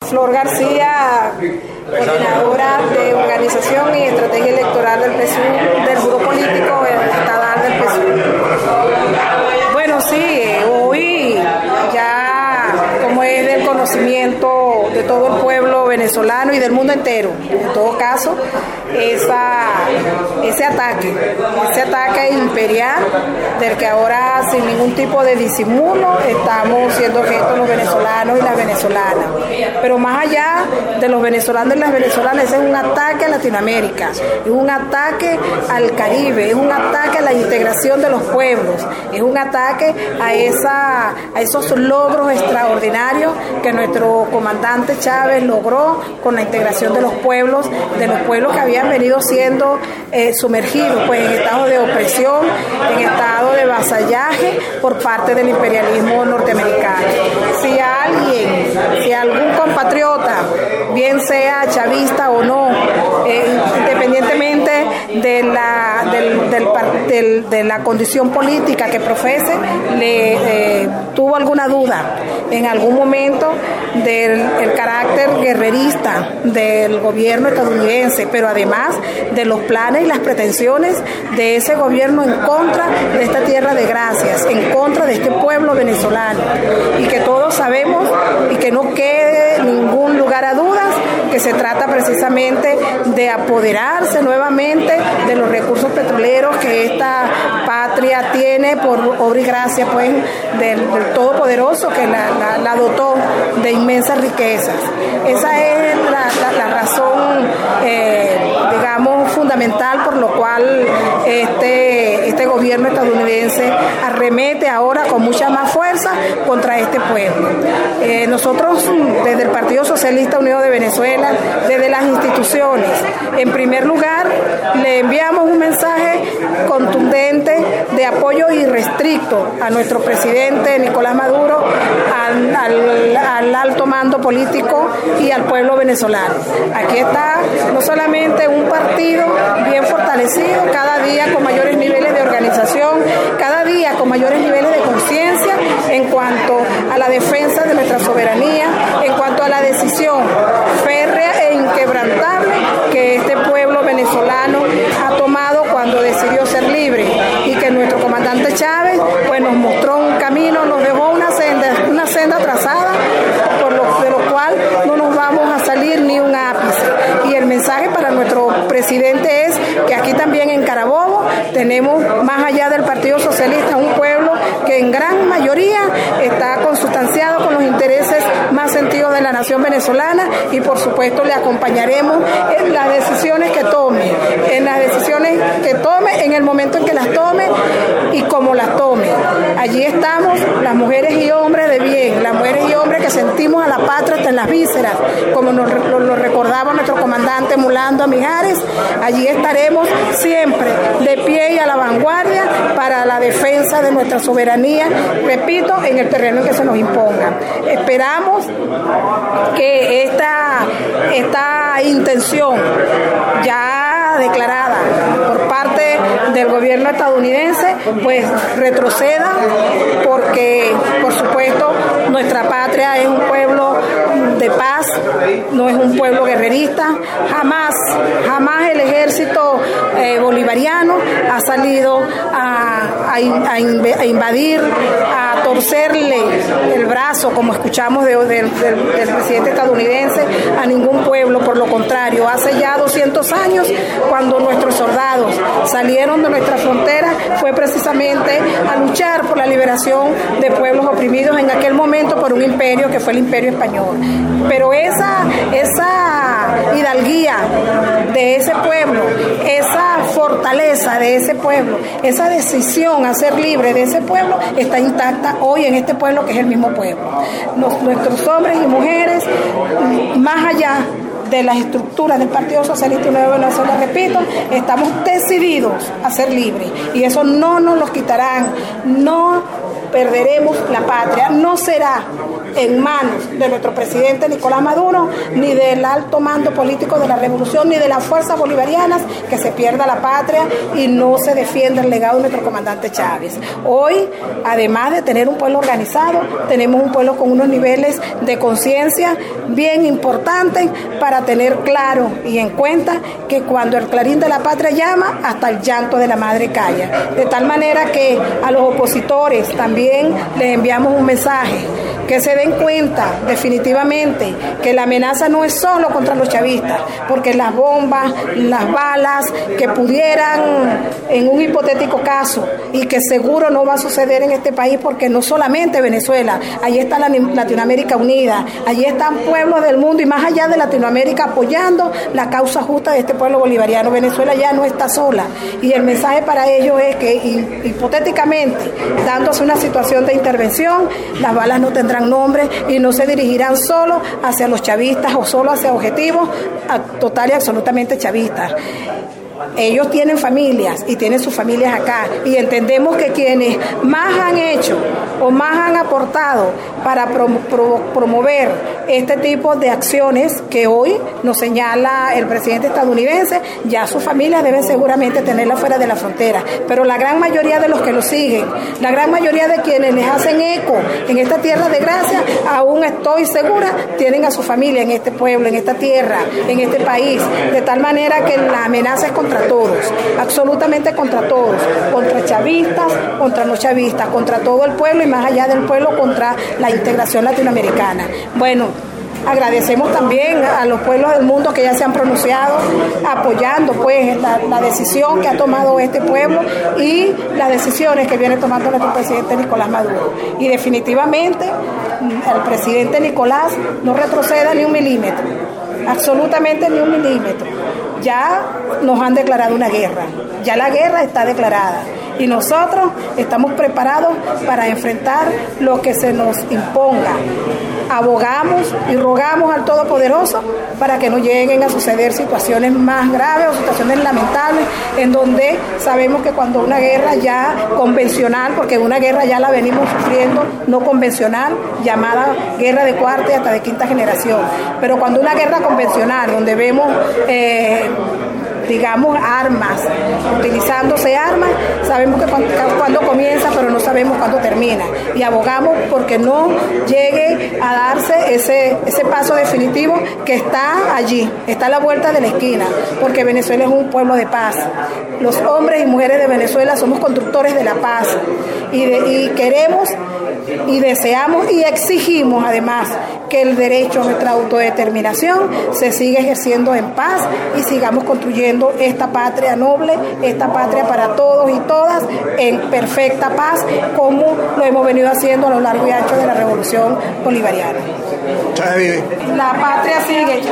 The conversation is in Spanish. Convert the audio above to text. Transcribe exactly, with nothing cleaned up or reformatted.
Flor García, coordinadora de Organización y Estrategia Electoral del P S U, del Buró Político Estatal del P S U. Bueno, sí, hoy ya, como es del conocimiento de todo el pueblo venezolano y del mundo entero, en todo caso, esa, ese ataque, ese ataque imperial del que ahora sin ningún tipo de disimulo estamos siendo objeto los venezolanos y las venezolanas. Pero más allá de los venezolanos y las venezolanas, ese es un ataque a Latinoamérica, es un ataque al Caribe, es un ataque a la integración de los pueblos, es un ataque a, esa, a esos logros extraordinarios que nuestro comandante Chávez logró con la integración de los pueblos, de los pueblos que habían venido siendo eh, sumergidos pues, en estado de opresión, en estado de vasallaje por parte del imperialismo norteamericano. Si alguien, si algún compatriota, bien sea chavista o no, eh, independientemente de la, del, del, del, de la condición política que profese, le eh, tuvo alguna duda en algún momento del el carácter guerrerista del gobierno estadounidense, pero además de los planes y las pretensiones de ese gobierno en contra de esta tierra de gracias, en contra de este pueblo venezolano, y que todos sabemos y que no quede ningún lugar a dudas que se trata precisamente de apoderarse nuevamente de los recursos petroleros que esta patria tiene por obra y gracia pues del, del Todopoderoso que la, la, la dotó de inmensas riquezas. Esa es la, la, la razón eh, digamos fundamental por lo cual este, este gobierno estadounidense arremete ahora con mucha más fuerza contra este pueblo. Eh, nosotros desde el Partido Socialista Unido de Venezuela, desde las instituciones, en primer lugar le enviamos un mensaje contundente de apoyo irrestricto a nuestro presidente Nicolás Maduro, al, al, al alto mando político y al pueblo venezolano. Aquí está no solamente un partido bien fortalecido, cada día con mayores niveles de organización, cada día con mayores niveles de conciencia en cuanto a la defensa de nuestra soberanía, en cuanto a la decisión férrea e inquebrantable que este pueblo venezolano ha tomado cuando decidió ser libre, y que nuestro comandante Chávez pues nos mostró un camino, nos dejó una senda, una senda trazada por lo, de lo cual no nos vamos a salir ni un ápice. Y el mensaje para nuestro presidente es que aquí también en Carabobo tenemos, más allá del Partido Socialista, un pueblo que en gran mayoría está consustanciado con los intereses más sentidos de la nación venezolana, y por supuesto le acompañaremos en las decisiones que tome, en las decisiones que tome, en el momento en que las tome y como las tome. Allí estamos las mujeres y hombres de bien, las mujeres y hombres que sentimos a la patria hasta en las vísceras, como nos lo, lo recordaba nuestro comandante Mulando Mijares. Allí estaremos siempre de pie y a la vanguardia para la defensa de nuestra soberanía, repito, en el terreno en que se nos imponga. Esperamos que esta, esta intención ya declarada por parte del gobierno estadounidense pues retroceda, porque por supuesto nuestra patria es un pueblo de paz, no es un pueblo guerrerista. Jamás, jamás el ejército eh, bolivariano ha salido a, a, a invadir, a torcerle el brazo, como escuchamos de, de, de, del presidente estadounidense, a ningún pueblo. Por lo contrario, hace ya doscientos años, cuando nuestros soldados salieron de nuestra frontera, fue precisamente a luchar por la liberación de pueblos oprimidos en aquel momento por un imperio que fue el Imperio Español. Pero esa, esa hidalguía de ese pueblo, esa fortaleza de ese pueblo, esa decisión a ser libre de ese pueblo está intacta hoy en este pueblo, que es el mismo pueblo. Nos, nuestros hombres y mujeres, más allá de las estructuras del Partido Socialista Unido de Venezuela, repito, estamos decididos a ser libres, y eso no nos lo quitarán. No perderemos la patria, no será en manos de nuestro presidente Nicolás Maduro, ni del alto mando político de la revolución, ni de las fuerzas bolivarianas, que se pierda la patria y no se defienda el legado de nuestro comandante Chávez. Hoy, además de tener un pueblo organizado, tenemos un pueblo con unos niveles de conciencia bien importantes para tener claro y en cuenta que cuando el clarín de la patria llama, hasta el llanto de la madre calla. De tal manera que a los opositores también les enviamos un mensaje, que se den cuenta definitivamente que la amenaza no es solo contra los chavistas, porque las bombas, las balas que pudieran, en un hipotético caso, y que seguro no va a suceder en este país, porque no solamente Venezuela, allí está la Latinoamérica unida, allí están pueblos del mundo y más allá de Latinoamérica apoyando la causa justa de este pueblo bolivariano. Venezuela ya no está sola, y el mensaje para ellos es que hipotéticamente, dándose una situación de intervención, las balas no tendrán nombre y no se dirigirán solo hacia los chavistas o solo hacia objetivos total y absolutamente chavistas. Ellos tienen familias y tienen sus familias acá, y entendemos que quienes más han hecho o más han aportado para prom pro promover este tipo de acciones que hoy nos señala el presidente estadounidense, ya sus familias deben seguramente tenerla fuera de la frontera, pero la gran mayoría de los que lo siguen, la gran mayoría de quienes les hacen eco en esta tierra de gracia, aún estoy segura, tienen a su familia en este pueblo, en esta tierra, en este país, de tal manera que la amenaza es contra todos, absolutamente contra todos, contra chavistas, contra no chavistas, contra todo el pueblo y más allá del pueblo, contra la integración latinoamericana. Bueno, agradecemos también a los pueblos del mundo que ya se han pronunciado apoyando pues la, la decisión que ha tomado este pueblo y las decisiones que viene tomando nuestro presidente Nicolás Maduro. Y definitivamente el presidente Nicolás no retroceda ni un milímetro, absolutamente ni un milímetro. Ya nos han declarado una guerra, ya la guerra está declarada y nosotros estamos preparados para enfrentar lo que se nos imponga. Abogamos y rogamos al Todopoderoso para que no lleguen a suceder situaciones más graves o situaciones lamentables, en donde sabemos que cuando una guerra ya convencional, porque una guerra ya la venimos sufriendo, no convencional, llamada guerra de cuarta y hasta de quinta generación, pero cuando una guerra convencional, donde vemos eh, digamos armas, utilizándose armas, sabemos que cuando, cuando comienza, pero no sabemos cuándo termina, y abogamos porque no llegue a darse ese, ese paso definitivo que está allí, está a la vuelta de la esquina, porque Venezuela es un pueblo de paz. Los hombres y mujeres de Venezuela somos constructores de la paz, y, de, y queremos y deseamos y exigimos además que el derecho a nuestra autodeterminación se siga ejerciendo en paz y sigamos construyendo esta patria noble, esta patria para todos y todas en perfecta paz, como lo hemos venido haciendo a lo largo y ancho de la revolución bolivariana. La patria sigue.